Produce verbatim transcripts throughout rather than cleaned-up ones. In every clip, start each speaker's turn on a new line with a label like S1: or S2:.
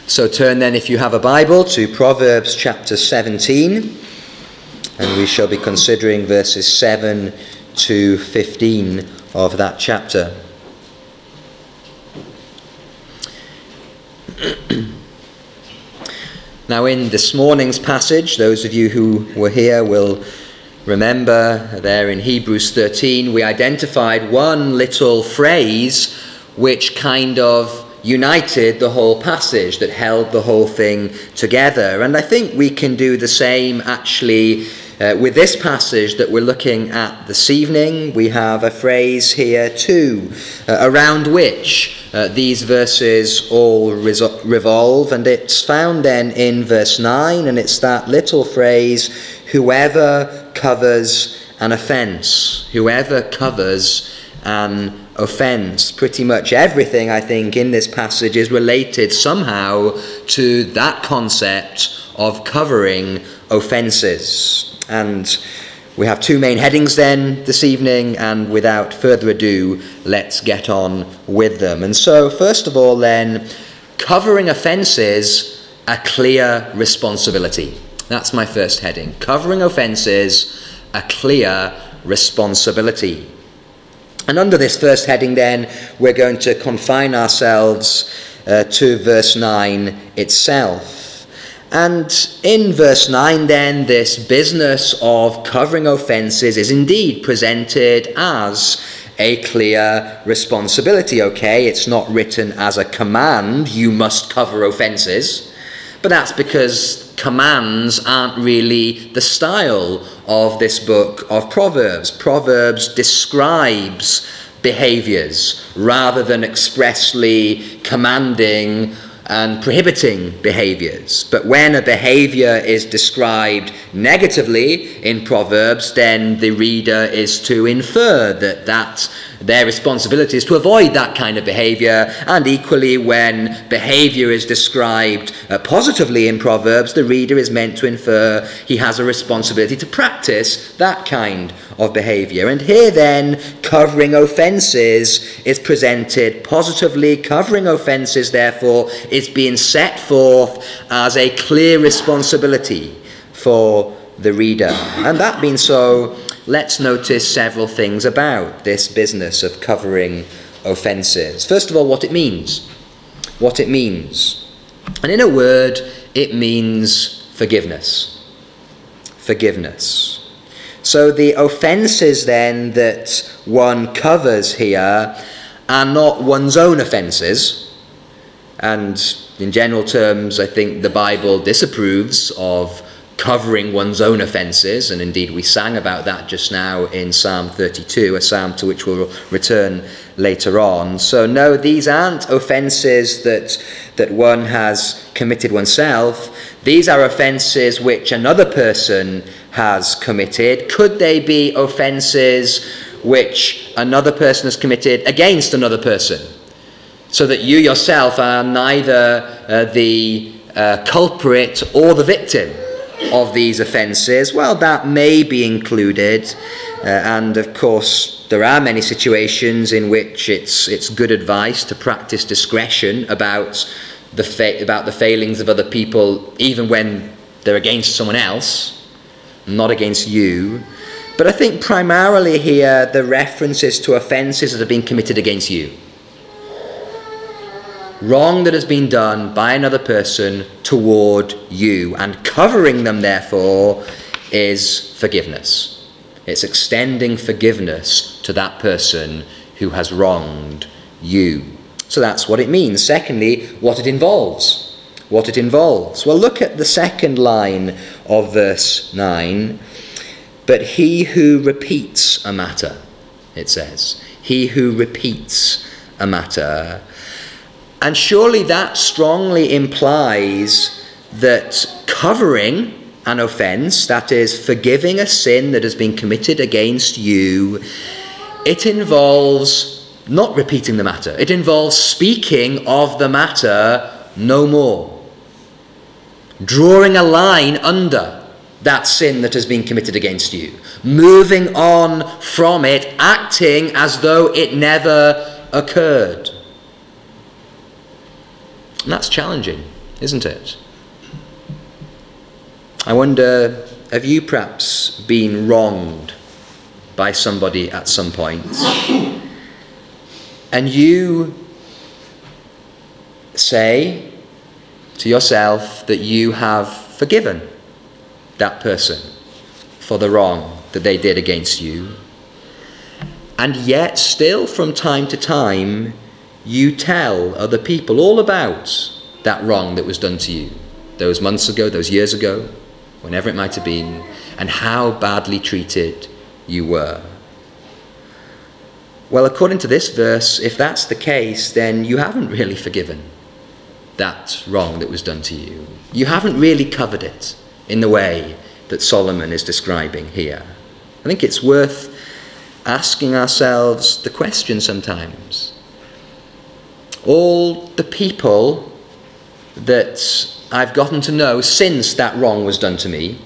S1: So turn then, if you have a Bible, to Proverbs chapter seventeen, and we shall be considering verses seven to fifteen of that chapter. Now, in this morning's passage, those of you who were here will remember there in Hebrews thirteen, we identified one little phrase which kind of united the whole passage, that held the whole thing together. And I think we can do the same actually uh, with this passage that we're looking at this evening. We have a phrase here too, uh, around which uh, these verses all resol- revolve, and it's found then in verse nine, and it's that little phrase, whoever covers an offence. Whoever covers an offence. Pretty much everything, I think, in this passage is related somehow to that concept of covering offences. And we have two main headings then this evening, and without further ado, let's get on with them. And so, first of all then, covering offences, a clear responsibility. That's my first heading. Covering offences, a clear responsibility. And under this first heading then, we're going to confine ourselves uh, to verse nine itself. And in verse nine then, this business of covering offences is indeed presented as a clear responsibility, okay? It's not written as a command, you must cover offences. But that's because commands aren't really the style of this book of Proverbs. Proverbs describes behaviours rather than expressly commanding and prohibiting behaviours. But when a behaviour is described negatively in Proverbs, then the reader is to infer that that their responsibility is to avoid that kind of behaviour. And equally, when behaviour is described uh, positively in Proverbs, the reader is meant to infer he has a responsibility to practice that kind of behaviour. And here then, covering offences is presented positively. Covering offences, therefore, is being set forth as a clear responsibility for the reader. And that being so, let's notice several things about this business of covering offences. First of all, what it means. What it means. And in a word, it means forgiveness. Forgiveness. So the offences then that one covers here are not one's own offences. And in general terms, I think the Bible disapproves of covering one's own offences, and indeed we sang about that just now in Psalm thirty-two, a psalm to which we'll return later on. So no, these aren't offences that that one has committed oneself. These are offences which another person has committed. Could they be offences which another person has committed against another person, so that you yourself are neither uh, the uh, culprit or the victim of these offences? Well, that may be included, uh, and of course there are many situations in which it's it's good advice to practice discretion about the fa- about the failings of other people, even when they're against someone else, not against you. But I think primarily here the references to offences that have been committed against you. Wrong that has been done by another person toward you, and covering them therefore is forgiveness. It's extending forgiveness to that person who has wronged you. So that's what it means. Secondly, what it involves. What it involves. Well, look at the second line of verse nine. But he who repeats a matter, it says. He who repeats a matter. And surely that strongly implies that covering an offence, that is, forgiving a sin that has been committed against you, it involves not repeating the matter. It involves speaking of the matter no more. Drawing a line under that sin that has been committed against you. Moving on from it, acting as though it never occurred. And that's challenging. isn't it? I wonder, have you perhaps been wronged by somebody at some point? And you say to yourself that you have forgiven that person for the wrong that they did against you. And yet still from time to time you tell other people all about that wrong that was done to you those months ago, those years ago, whenever it might have been, and how badly treated you were. Well, according to this verse, if that's the case, then you haven't really forgiven that wrong that was done to you. You haven't really covered it in the way that Solomon is describing here. I think it's worth asking ourselves the question sometimes. All the people that I've gotten to know since that wrong was done to me,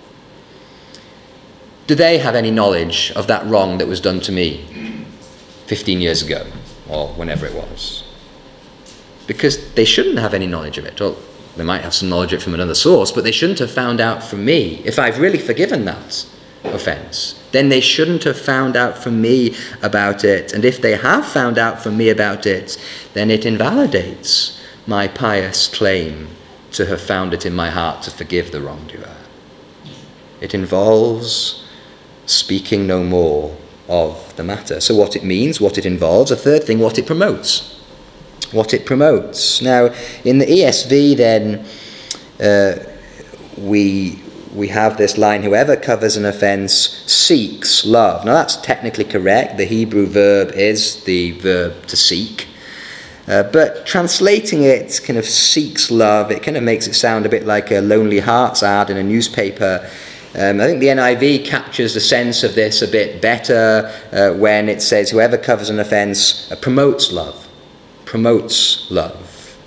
S1: do they have any knowledge of that wrong that was done to me fifteen years ago or whenever it was? Because they shouldn't have any knowledge of it. Well, they might have some knowledge of it from another source, but they shouldn't have found out from me. If I've really forgiven that offence, then they shouldn't have found out from me about it. And if they have found out from me about it, then it invalidates my pious claim to have found it in my heart to forgive the wrongdoer. It involves speaking no more of the matter. So what it means, what it involves, a third thing, what it promotes. What it promotes. Now, in the E S V, then, uh, we we have this line, whoever covers an offence seeks love. Now, that's technically correct. The Hebrew verb is the verb to seek. Uh, but translating it kind of seeks love, it kind of makes it sound a bit like a Lonely Hearts ad in a newspaper. Um, I think the N I V captures the sense of this a bit better uh, when it says whoever covers an offence uh, promotes love. Promotes love.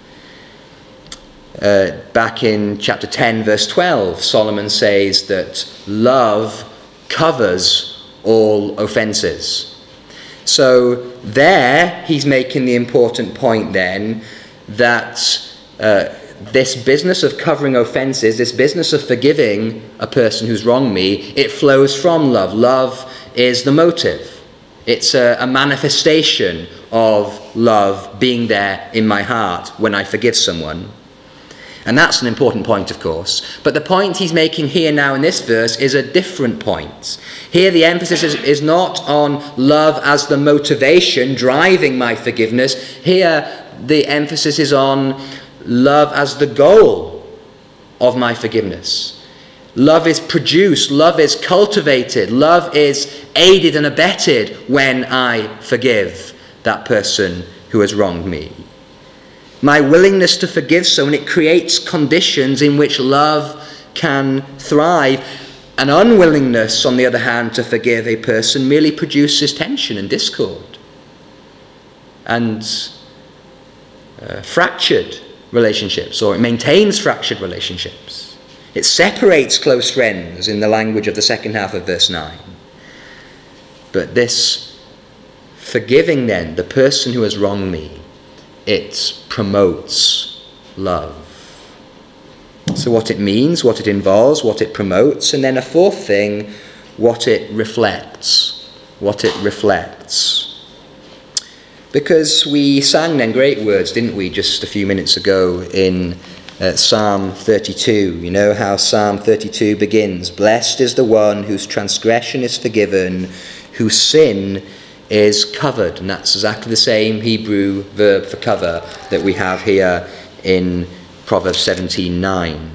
S1: Uh, back in chapter ten, verse twelve, Solomon says that love covers all offences. So there, he's making the important point then that uh, this business of covering offences, this business of forgiving a person who's wronged me, it flows from love. Love is the motive. It's a, a manifestation of love being there in my heart when I forgive someone. And that's an important point, of course. But the point he's making here now in this verse is a different point. Here the emphasis is, is not on love as the motivation driving my forgiveness. Here the emphasis is on love as the goal of my forgiveness. Love is produced, love is cultivated, love is aided and abetted when I forgive that person who has wronged me. My willingness to forgive someone, it creates conditions in which love can thrive. An unwillingness, on the other hand, to forgive a person merely produces tension and discord and uh, fractured relationships, or it maintains fractured relationships. It separates close friends in the language of the second half of verse nine. But this forgiving then, the person who has wronged me, it promotes love. So what it means, what it involves, what it promotes, and then a fourth thing, what it reflects. What it reflects. Because we sang then great words, didn't we, just a few minutes ago in uh, Psalm thirty-two. You know how Psalm thirty-two begins. Blessed is the one whose transgression is forgiven, whose sin is covered. And that's exactly the same Hebrew verb for cover that we have here in Proverbs seventeen nine.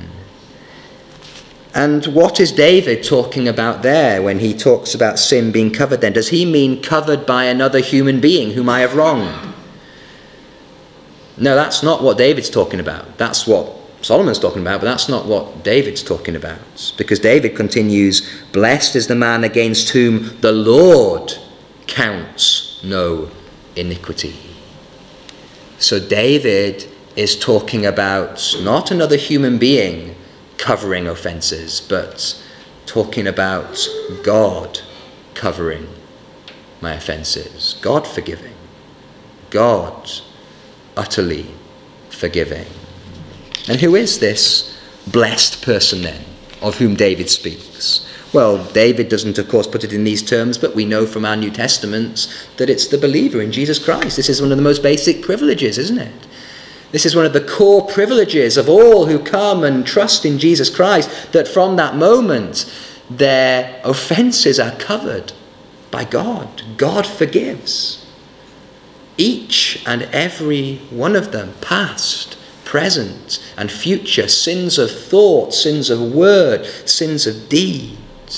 S1: And what is David talking about there when he talks about sin being covered then? Does he mean covered by another human being whom I have wronged? No, that's not what David's talking about. That's what Solomon's talking about, but that's not what David's talking about. Because David continues, blessed is the man against whom the Lord counts no iniquity. So David is talking about not another human being covering offences, but talking about God covering my offences, God forgiving, God utterly forgiving. And who is this blessed person then, of whom David speaks? Well, David doesn't, of course, put it in these terms, but we know from our New Testaments that it's the believer in Jesus Christ. This is one of the most basic privileges, isn't it? This is one of the core privileges of all who come and trust in Jesus Christ, that from that moment their offences are covered by God. God forgives each and every one of them, past, present and future, sins of thought, sins of word, sins of deed.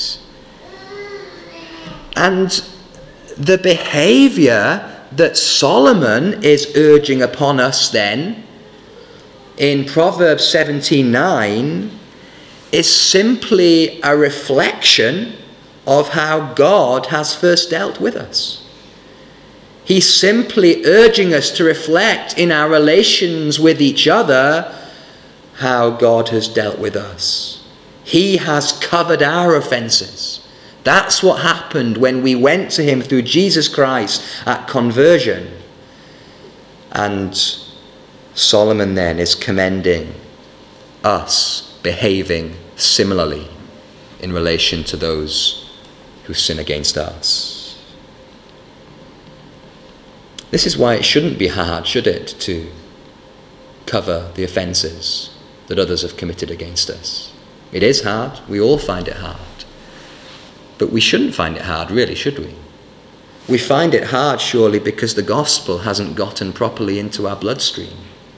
S1: And the behaviour that Solomon is urging upon us then in Proverbs seventeen nine is simply a reflection of how God has first dealt with us. He's simply urging us to reflect in our relations with each other how God has dealt with us. He has covered our offences. That's what happened when we went to him through Jesus Christ at conversion. And Solomon then is commending us behaving similarly in relation to those who sin against us. This is why it shouldn't be hard, should it, to cover the offences that others have committed against us. It is hard. We all find it hard. But we shouldn't find it hard, really, should we? We find it hard, surely, because the gospel hasn't gotten properly into our bloodstream.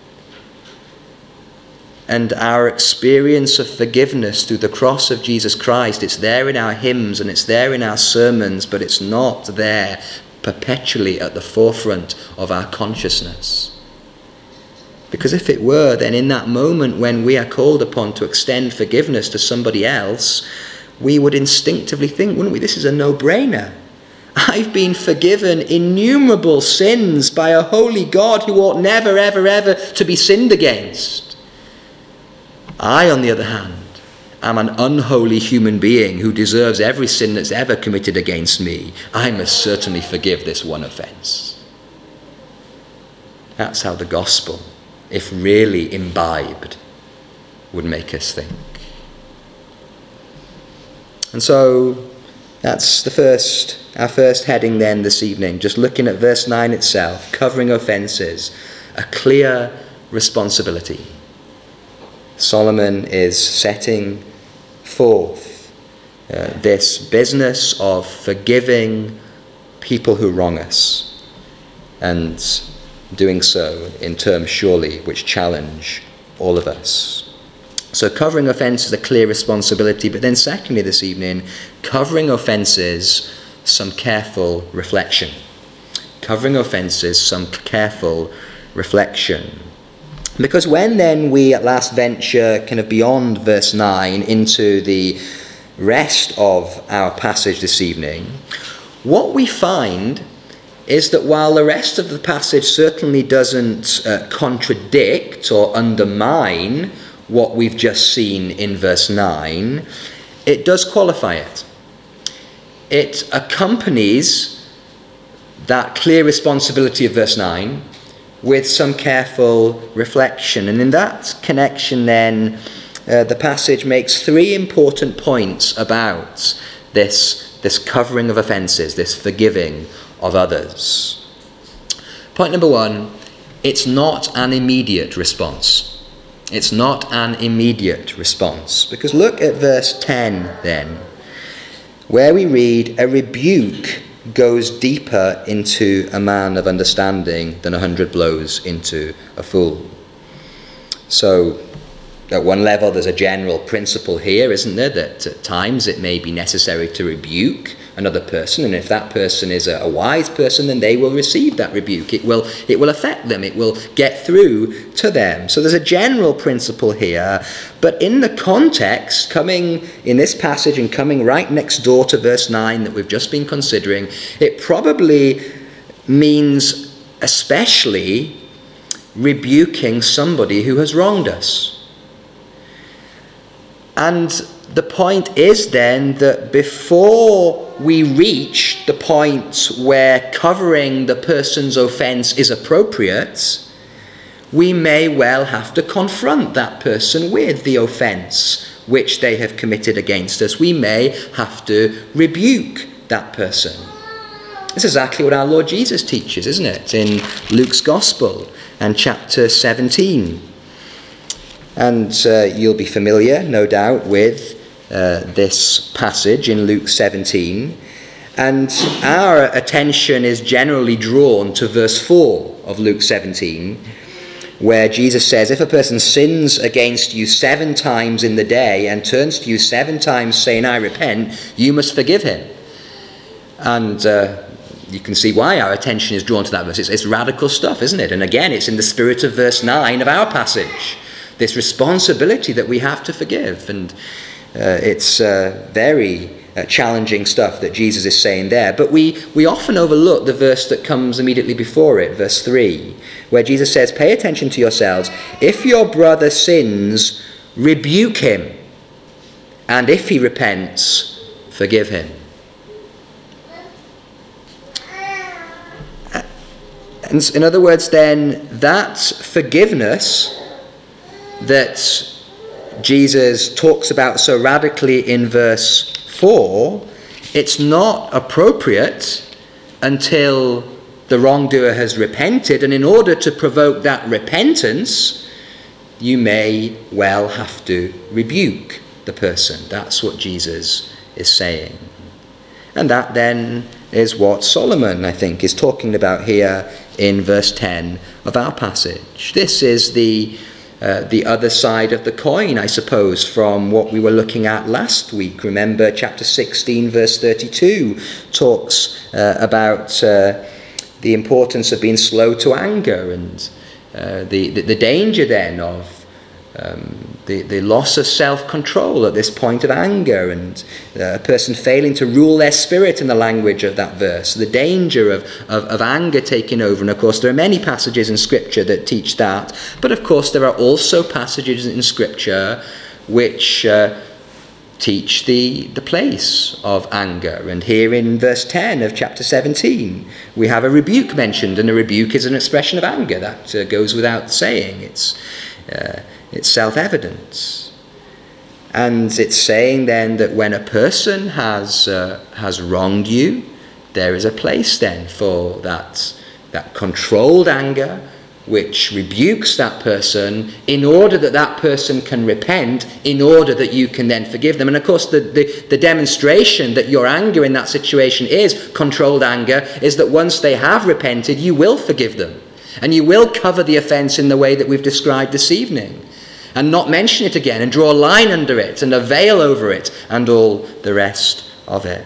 S1: And our experience of forgiveness through the cross of Jesus Christ, it's there in our hymns and it's there in our sermons, but it's not there perpetually at the forefront of our consciousness. Because if it were, then in that moment when we are called upon to extend forgiveness to somebody else, we would instinctively think, wouldn't we, this is a no-brainer. I've been forgiven innumerable sins by a holy God who ought never, ever, ever to be sinned against. I, on the other hand, am an unholy human being who deserves every sin that's ever committed against me. I must certainly forgive this one offence. That's how the gospel, if really imbibed, would make us think. And so that's the first, our first heading then this evening, just looking at verse nine itself, covering offences, a clear responsibility. Solomon is setting forth uh, this business of forgiving people who wrong us, and doing so in terms surely which challenge all of us. So covering offence is a clear responsibility, but then secondly this evening, covering offences, some careful reflection. Covering offences, some careful reflection. Because when then we at last venture kind of beyond verse nine into the rest of our passage this evening, what we find is that while the rest of the passage certainly doesn't uh, contradict or undermine what we've just seen in verse nine, it does qualify it. It accompanies that clear responsibility of verse nine with some careful reflection. And in that connection then, uh, the passage makes three important points about this, this covering of offences, this forgiving of others. Point number one, it's not an immediate response. It's not an immediate response. Because look at verse ten then, where we read, a rebuke goes deeper into a man of understanding than a hundred blows into a fool. So at one level there's a general principle here, isn't there, that at times it may be necessary to rebuke another person, and if that person is a, a wise person, then they will receive that rebuke. It will it will affect them, it will get through to them. So there's a general principle here, but in the context, coming in this passage and coming right next door to verse nine that we've just been considering, it probably means especially rebuking somebody who has wronged us. And the point is then that before we reach the point where covering the person's offence is appropriate, we may well have to confront that person with the offence which they have committed against us. We may have to rebuke that person. It's exactly what our Lord Jesus teaches, isn't it, in Luke's Gospel and chapter seventeen. And uh, you'll be familiar, no doubt, with uh, this passage in Luke seventeen. And our attention is generally drawn to verse four of Luke seventeen, where Jesus says, if a person sins against you seven times in the day and turns to you seven times saying, I repent, you must forgive him. And uh, you can see why our attention is drawn to that verse. It's, it's radical stuff, isn't it? And again, it's in the spirit of verse nine of our passage. This responsibility that we have to forgive. And uh, it's uh, very uh, challenging stuff that Jesus is saying there. But we, we often overlook the verse that comes immediately before it, verse three, where Jesus says, pay attention to yourselves. If your brother sins, rebuke him. And if he repents, forgive him. And in other words, then, that forgiveness that Jesus talks about so radically in verse four, it's not appropriate until the wrongdoer has repented. And in order to provoke that repentance, you may well have to rebuke the person. That's what Jesus is saying. And that then is what Solomon, I think, is talking about here in verse ten of our passage. This is the uh, the other side of the coin, I suppose, from what we were looking at last week. Remember, chapter sixteen, verse thirty-two, talks uh, about uh, the importance of being slow to anger and uh, the, the the danger then of Um, the, the loss of self-control at this point of anger, and uh, a person failing to rule their spirit in the language of that verse, the danger of, of, of anger taking over. And of course there are many passages in Scripture that teach that, but of course there are also passages in Scripture which uh, teach the, the place of anger. And here in verse ten of chapter seventeen we have a rebuke mentioned, and a rebuke is an expression of anger. That uh, goes without saying. It's uh, It's self-evident. And it's saying then that when a person has uh, has wronged you, there is a place then for that, that controlled anger which rebukes that person in order that that person can repent, in order that you can then forgive them. And of course the, the, the demonstration that your anger in that situation is controlled anger is that once they have repented, you will forgive them. And you will cover the offence in the way that we've described this evening, and not mention it again, and draw a line under it, and a veil over it, and all the rest of it.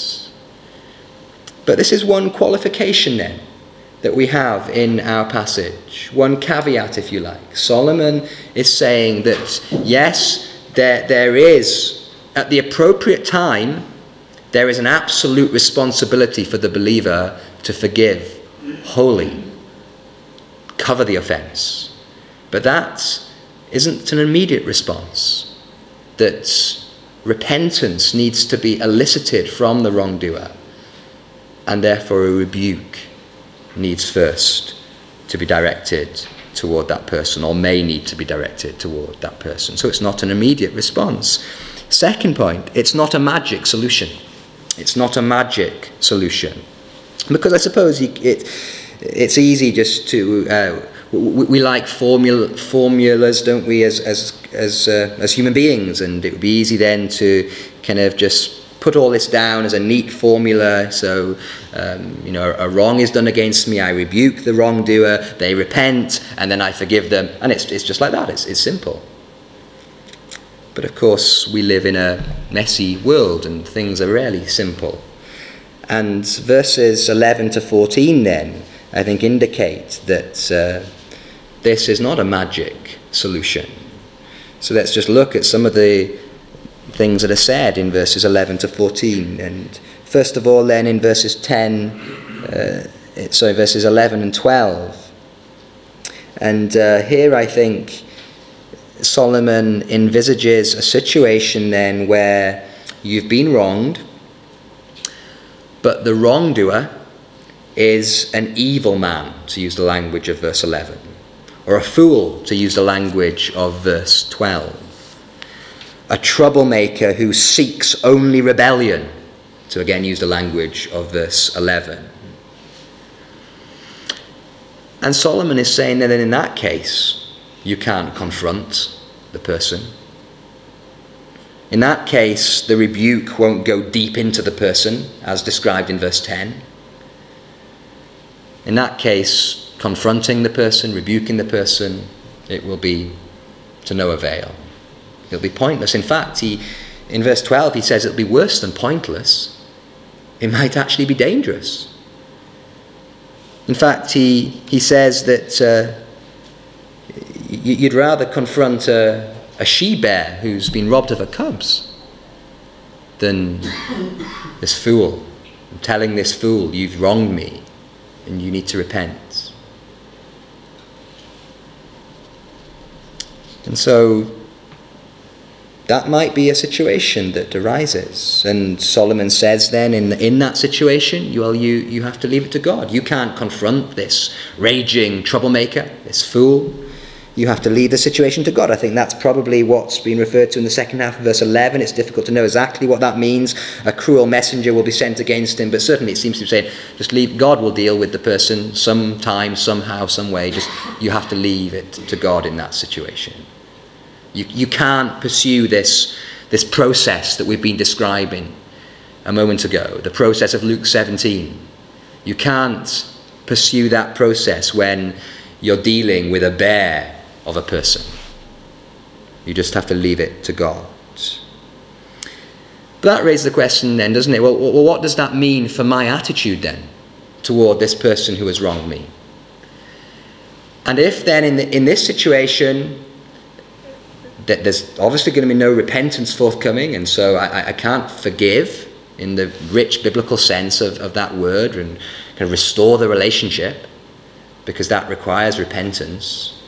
S1: But this is one qualification then that we have in our passage, one caveat, if you like. Solomon is saying that yes, there, there is, at the appropriate time, there is an absolute responsibility for the believer to forgive wholly, cover the offence. But that isn't an immediate response, that repentance needs to be elicited from the wrongdoer, and therefore a rebuke needs first to be directed toward that person, or may need to be directed toward that person. So it's not an immediate response. Second point, it's not a magic solution. It's not a magic solution. Because I suppose you, it, it's easy just to... Uh, We, we like formula, formulas, don't we, as as as uh, as human beings, and it would be easy then to kind of just put all this down as a neat formula. So, um, you know, a wrong is done against me, I rebuke the wrongdoer, they repent, and then I forgive them, and it's it's just like that. It's it's simple. But of course, we live in a messy world, and things are rarely simple. And verses eleven to fourteen, then, I think, indicate that uh, this is not a magic solution. So let's just look at some of the things that are said in verses eleven to fourteen. And first of all, then, in verses ten, uh, sorry, verses eleven and twelve. And uh, here, I think, Solomon envisages a situation then where you've been wronged, but the wrongdoer is an evil man, to use the language of verse eleven. or a fool, to use the language of verse twelve. A troublemaker who seeks only rebellion, to again use the language of verse eleven. And Solomon is saying that in that case, you can't confront the person. In that case, the rebuke won't go deep into the person, as described in verse ten. In that case, confronting the person, rebuking the person, it will be to no avail. It'll be pointless. In fact, he, in verse twelve, he says it'll be worse than pointless. It might actually be dangerous. In fact, he, he says that uh, you'd rather confront a, a she-bear who's been robbed of her cubs than this fool. I'm telling this fool, you've wronged me and you need to repent. And so that might be a situation that arises. And Solomon says then in in that situation, well, you, you have to leave it to God. You can't confront this raging troublemaker, this fool. You have to leave the situation to God. I think that's probably what's been referred to in the second half of verse eleven. It's difficult to know exactly what that means. A cruel messenger will be sent against him, but certainly it seems to be saying, just leave, God will deal with the person sometime, somehow, some way. Just you have to leave it to God in that situation. You, you can't pursue this, this process that we've been describing a moment ago, the process of Luke seventeen. You can't pursue that process when you're dealing with a bear of a person. You just have to leave it to God. But that raises the question then, doesn't it? Well, well, what does that mean for my attitude then toward this person who has wronged me? And if then in, the, in this situation, that there's obviously going to be no repentance forthcoming, and so I, I can't forgive in the rich biblical sense of, of that word and kind of restore the relationship, because that requires repentance.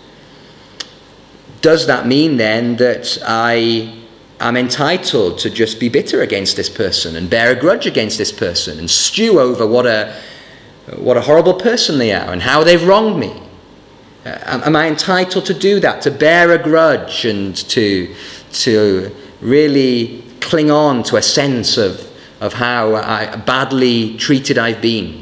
S1: Does that mean then that I am entitled to just be bitter against this person and bear a grudge against this person and stew over what a what a horrible person they are and how they've wronged me? Uh, am I entitled to do that, to bear a grudge and to to really cling on to a sense of, of how I, badly treated I've been?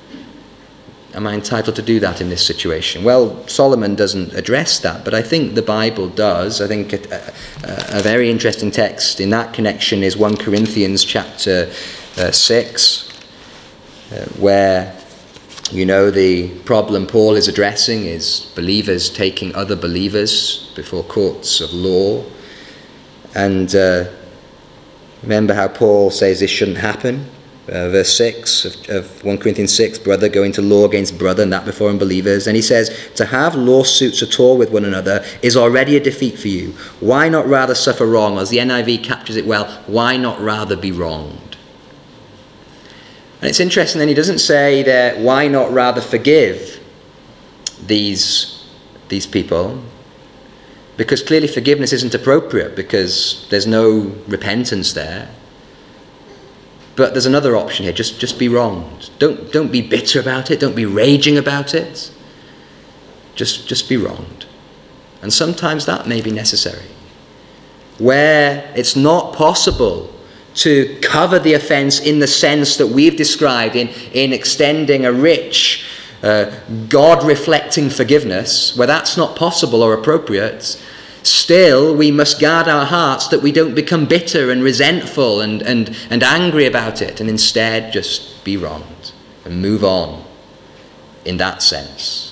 S1: Am I entitled to do that in this situation? Well, Solomon doesn't address that, but I think the Bible does. I think a, a, a very interesting text in that connection is First Corinthians chapter uh, six, uh, where, you know, the problem Paul is addressing is believers taking other believers before courts of law. And uh, remember how Paul says this shouldn't happen. Uh, verse six of, of First Corinthians six, brother going to law against brother, and that before unbelievers. And he says, to have lawsuits at all with one another is already a defeat for you. Why not rather suffer wrong? As the N I V captures it well, why not rather be wronged? And it's interesting then, he doesn't say that why not rather forgive these, these people, because clearly forgiveness isn't appropriate because there's no repentance there. But there's another option here. Just, just be wronged. Don't, don't be bitter about it. Don't be raging about it. Just, just be wronged. And sometimes that may be necessary. Where it's not possible to cover the offence in the sense that we've described in, in extending a rich, uh, God-reflecting forgiveness, where that's not possible or appropriate, still, we must guard our hearts that we don't become bitter and resentful and, and, and angry about it, and instead just be wronged and move on in that sense.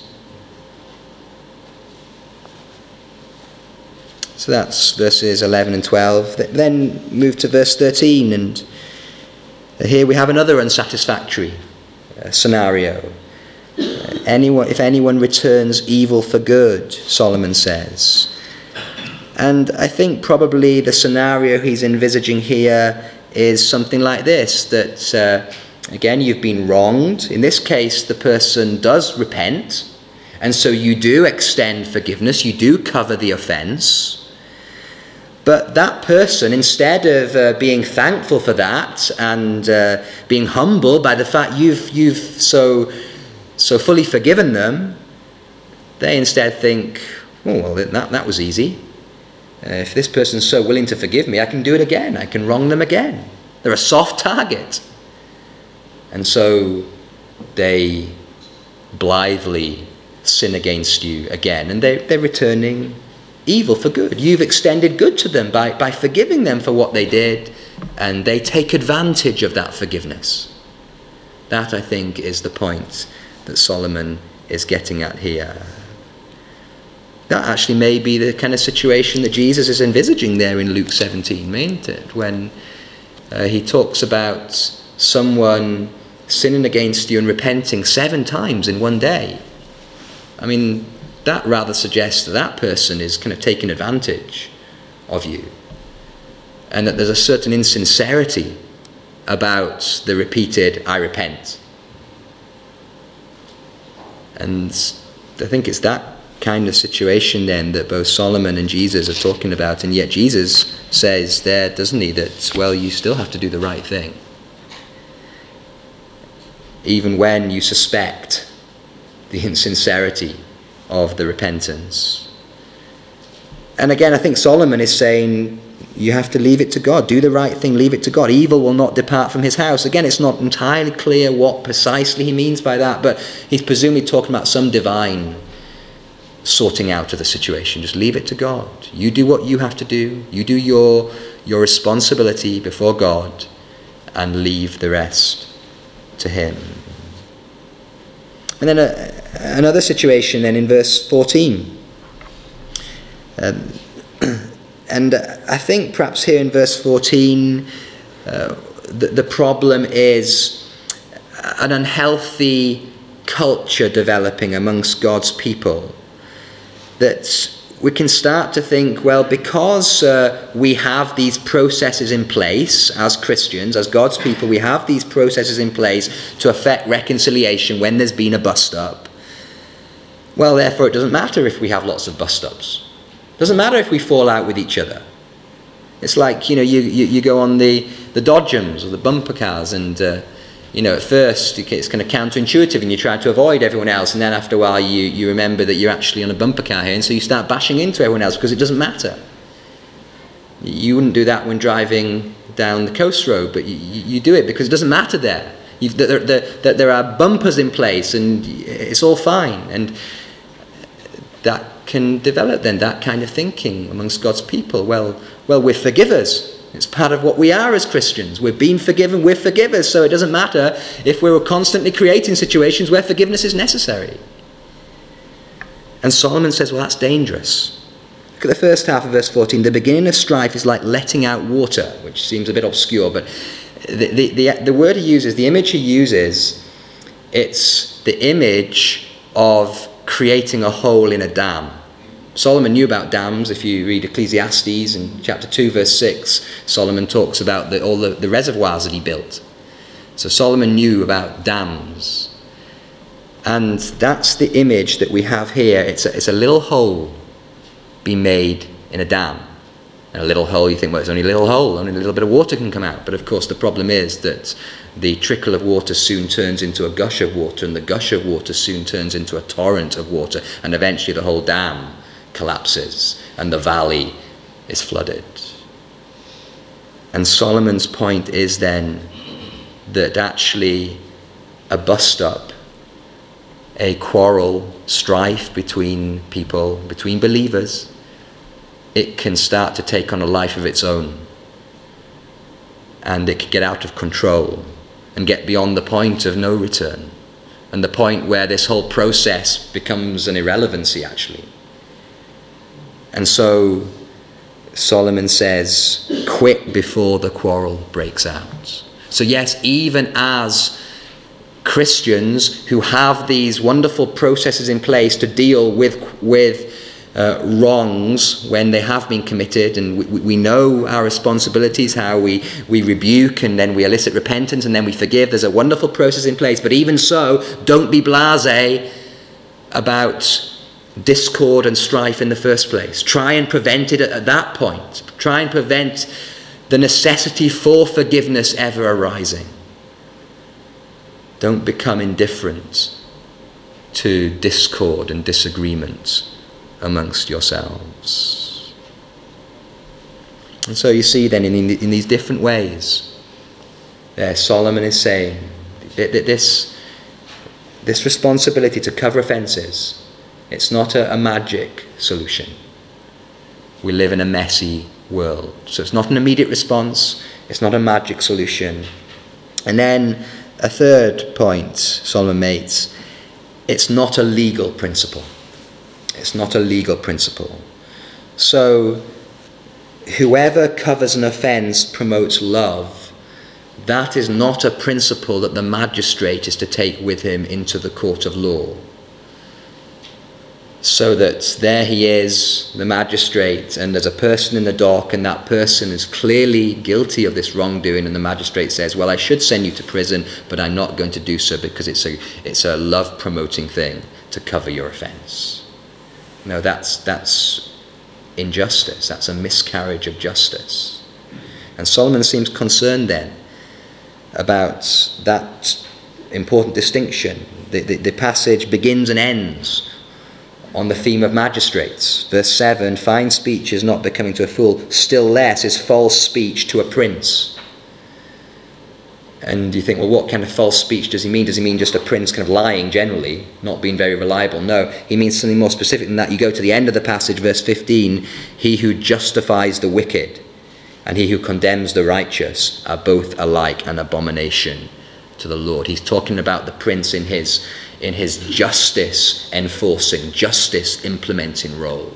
S1: So that's verses eleven and twelve. Then move to verse thirteen, and here we have another unsatisfactory uh, scenario. Uh, anyone, if anyone returns evil for good, Solomon says. And I think probably the scenario he's envisaging here is something like this, that, uh, again, you've been wronged. In this case, the person does repent, and so you do extend forgiveness, you do cover the offence. But that person, instead of uh, being thankful for that and uh, being humbled by the fact you've, you've so, so fully forgiven them, They instead think, oh, well, that, that was easy. Uh, if this person's so willing to forgive me, I can do it again. I can wrong them again. They're a soft target. And so they blithely sin against you again. And they, they're returning evil for good. You've extended good to them by, by forgiving them for what they did. And they take advantage of that forgiveness. That, I think, is the point that Solomon is getting at here. That actually may be the kind of situation that Jesus is envisaging there in Luke seventeen, mayn't it? When uh, he talks about someone sinning against you and repenting seven times in one day. I mean, that rather suggests that that person is kind of taking advantage of you. And that there's a certain insincerity about the repeated, I repent. And I think it's that kind of situation then that both Solomon and Jesus are talking about. And yet Jesus says there, doesn't he, that, well, you still have to do the right thing. Even when you suspect the insincerity of the repentance. And again, I think Solomon is saying, you have to leave it to God. Do the right thing, leave it to God. Evil will not depart from his house. Again, it's not entirely clear what precisely he means by that, but he's presumably talking about some divine sorting out of the situation. Just leave it to God. You do what you have to do. You do your, your responsibility before God and leave the rest to him. And then a, another situation then in verse fourteen. Um, and I think perhaps here in verse fourteen, uh, the, the problem is an unhealthy culture developing amongst God's people. That we can start to think, well, because uh, we have these processes in place as Christians, as God's people, we have these processes in place to effect reconciliation when there's been a bust-up. Well, therefore, it doesn't matter if we have lots of bust-ups. It doesn't matter if we fall out with each other. It's like, you know, you, you, you go on the, the dodgems or the bumper cars and... Uh, You know, at first it's kind of counterintuitive and you try to avoid everyone else, and then after a while you, you remember that you're actually on a bumper car here, and so you start bashing into everyone else because it doesn't matter. You wouldn't do that when driving down the coast road, but you, you do it because it doesn't matter there. You've, there, there, there, there are bumpers in place and it's all fine. And that can develop then, that kind of thinking amongst God's people. Well, well, we're forgivers. It's part of what we are as Christians. We've been forgiven, we're forgivers, so it doesn't matter if we're constantly creating situations where forgiveness is necessary. And Solomon says, well, that's dangerous. Look at the first half of verse fourteen. The beginning of strife is like letting out water, which seems a bit obscure, but the, the, the, the word he uses, the image he uses, it's the image of creating a hole in a dam. Solomon knew about dams. If you read Ecclesiastes in chapter two, verse six, Solomon talks about the, all the, the reservoirs that he built. So Solomon knew about dams. And that's the image that we have here. It's a, it's a little hole being made in a dam. And a little hole, you think, well, it's only a little hole, only a little bit of water can come out. But of course the problem is that the trickle of water soon turns into a gush of water, and the gush of water soon turns into a torrent of water, and eventually the whole dam collapses and the valley is flooded. And Solomon's point is then that actually a bust-up, a quarrel, strife between people, between believers, it can start to take on a life of its own. And it can get out of control and get beyond the point of no return, and the point where this whole process becomes an irrelevancy, actually. And so Solomon says, quit before the quarrel breaks out. So yes, even as Christians who have these wonderful processes in place to deal with with uh, wrongs when they have been committed, and we, we know our responsibilities, how we, we rebuke and then we elicit repentance and then we forgive. There's a wonderful process in place. But even so, don't be blasé about discord and strife in the first place. Try and prevent it at that point. Try and prevent the necessity for forgiveness ever arising. Don't become indifferent to discord and disagreement amongst yourselves. And so you see then in, in these different ways, there Solomon is saying that this, this responsibility to cover offences, it's not a, a magic solution. We live in a messy world. So it's not an immediate response. It's not a magic solution. And then a third point Solomon makes, it's not a legal principle. It's not a legal principle. So whoever covers an offence promotes love. That is not a principle that the magistrate is to take with him into the court of law. So that there he is, the magistrate, and there's a person in the dock, and that person is clearly guilty of this wrongdoing, and the magistrate says, well, I should send you to prison, but I'm not going to do so because it's a it's a love-promoting thing to cover your offence. No, that's that's injustice. That's a miscarriage of justice. And Solomon seems concerned then about that important distinction. The, the, the passage begins and ends on the theme of magistrates. Verse seven, fine speech is not becoming to a fool, still less is false speech to a prince. And you think, well, what kind of false speech does he mean? Does he mean just a prince kind of lying generally, not being very reliable? No, he means something more specific than that. You go to the end of the passage, verse fifteen, he who justifies the wicked and he who condemns the righteous are both alike an abomination to the Lord. He's talking about the prince in his in his justice enforcing, justice implementing role.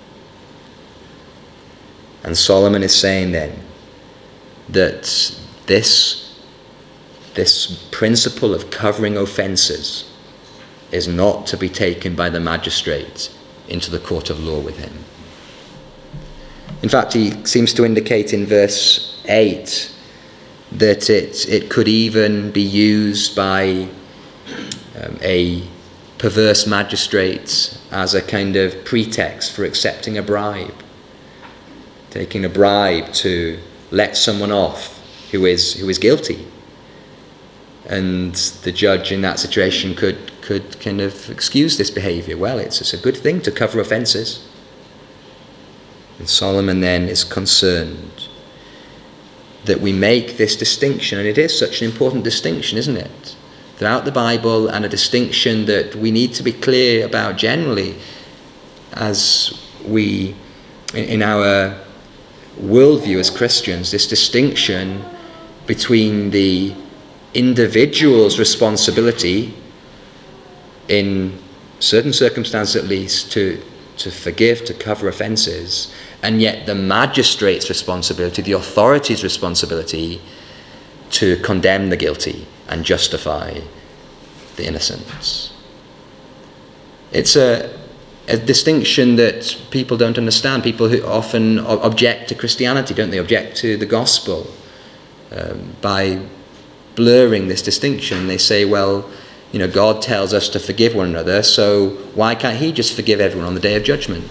S1: And Solomon is saying then that this, this principle of covering offences is not to be taken by the magistrate into the court of law with him. In fact, he seems to indicate in verse eight that it, it could even be used by Um, a perverse magistrate as a kind of pretext for accepting a bribe, taking a bribe to let someone off who is who is guilty, and the judge in that situation could could kind of excuse this behaviour. Well, it's, it's a good thing to cover offences. And Solomon then is concerned that we make this distinction, and it is such an important distinction, isn't it, throughout the Bible, and a distinction that we need to be clear about generally as we, in our worldview as Christians, this distinction between the individual's responsibility, in certain circumstances at least, to, to forgive, to cover offences, and yet the magistrate's responsibility, the authority's responsibility, to condemn the guilty and justify the innocents. It's a, a distinction that people don't understand. People who often object to Christianity, don't they? Object to the gospel um, by blurring this distinction. They say, well, you know, God tells us to forgive one another, so why can't he just forgive everyone on the day of judgment?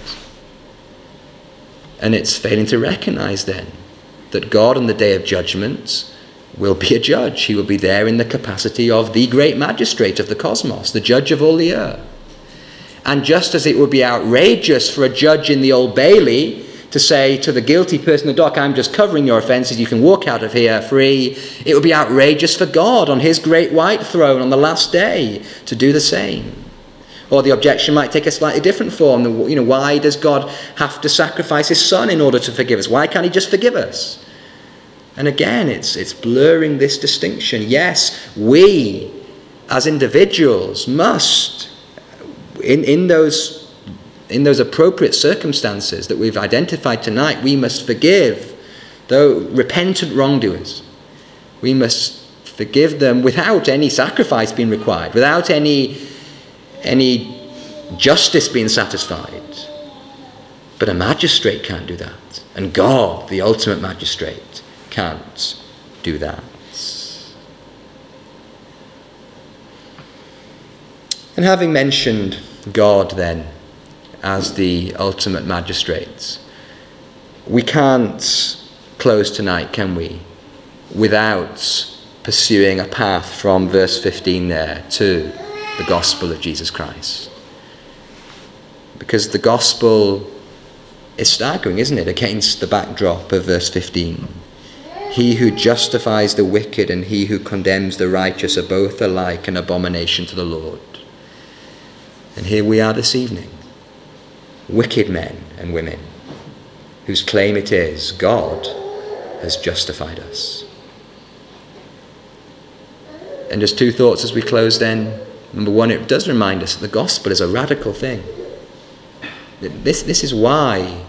S1: And it's failing to recognize then that God on the day of judgment will be a judge. He will be there in the capacity of the great magistrate of the cosmos, the judge of all the earth. And just as it would be outrageous for a judge in the Old Bailey to say to the guilty person in the dock, I'm just covering your offences, you can walk out of here free, it would be outrageous for God on his great white throne on the last day to do the same. Or the objection might take a slightly different form. You know, why does God have to sacrifice his son in order to forgive us? Why can't he just forgive us? And again, it's it's blurring this distinction. Yes, we as individuals must, in, in those in those appropriate circumstances that we've identified tonight, we must forgive though repentant wrongdoers. We must forgive them without any sacrifice being required, without any any justice being satisfied. But a magistrate can't do that. And God, the ultimate magistrate, can't do that. And having mentioned God then as the ultimate magistrate, we can't close tonight, can we, without pursuing a path from verse fifteen there to the gospel of Jesus Christ. Because the gospel is staggering, isn't it, against the backdrop of verse fifteen. He who justifies the wicked and he who condemns the righteous are both alike an abomination to the Lord. And here we are this evening, wicked men and women, whose claim it is God has justified us. And just two thoughts as we close then. Number one, it does remind us that the gospel is a radical thing. This, this is why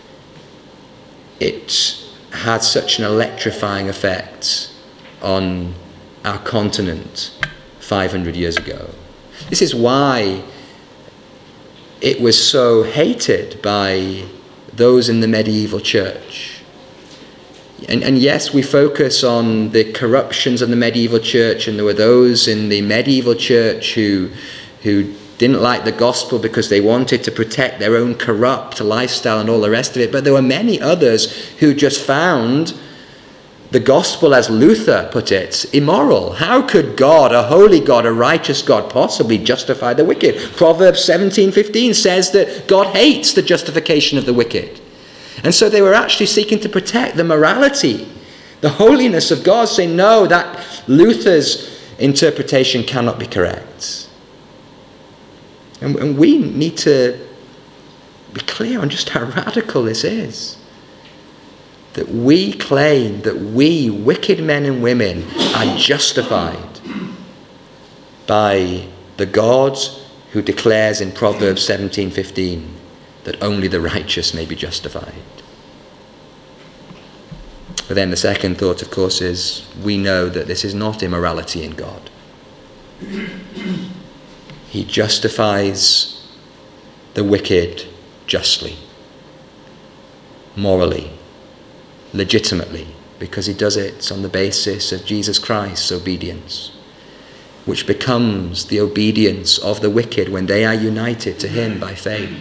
S1: it had such an electrifying effect on our continent five hundred years ago. This is why it was so hated by those in the medieval church. And, and yes, we focus on the corruptions of the medieval church, and there were those in the medieval church who, who didn't like the gospel because they wanted to protect their own corrupt lifestyle and all the rest of it. But there were many others who just found the gospel, as Luther put it, immoral. How could God, a holy God, a righteous God, possibly justify the wicked? Proverbs seventeen fifteen says that God hates the justification of the wicked. And so they were actually seeking to protect the morality, the holiness of God, saying, no, that Luther's interpretation cannot be correct. And, and we need to be clear on just how radical this is. That we claim that we, wicked men and women, are justified by the God who declares in Proverbs seventeen fifteen that only the righteous may be justified. But then the second thought, of course, is we know that this is not immorality in God. He justifies the wicked justly, morally, legitimately, because he does it on the basis of Jesus Christ's obedience, which becomes the obedience of the wicked when they are united to him by faith.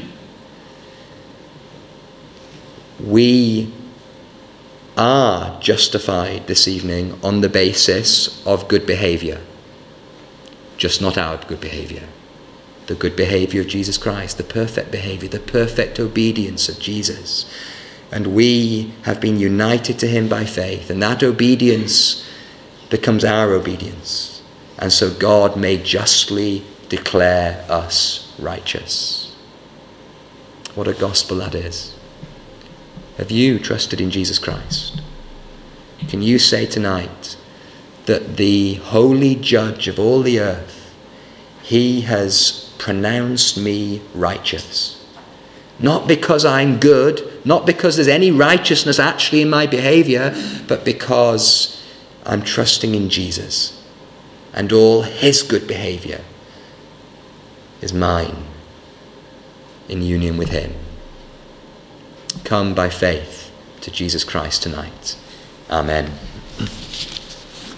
S1: We are justified this evening on the basis of good behavior, just not our good behavior. The good behavior of Jesus Christ, the perfect behavior, the perfect obedience of Jesus. And we have been united to him by faith, and that obedience becomes our obedience. And so God may justly declare us righteous. What a gospel that is. Have you trusted in Jesus Christ? Can you say tonight that the holy judge of all the earth, he has pronounced me righteous? Not because I'm good, not because there's any righteousness actually in my behavior, but because I'm trusting in Jesus, and all his good behavior is mine in union with him. Come by faith to Jesus Christ tonight. Amen.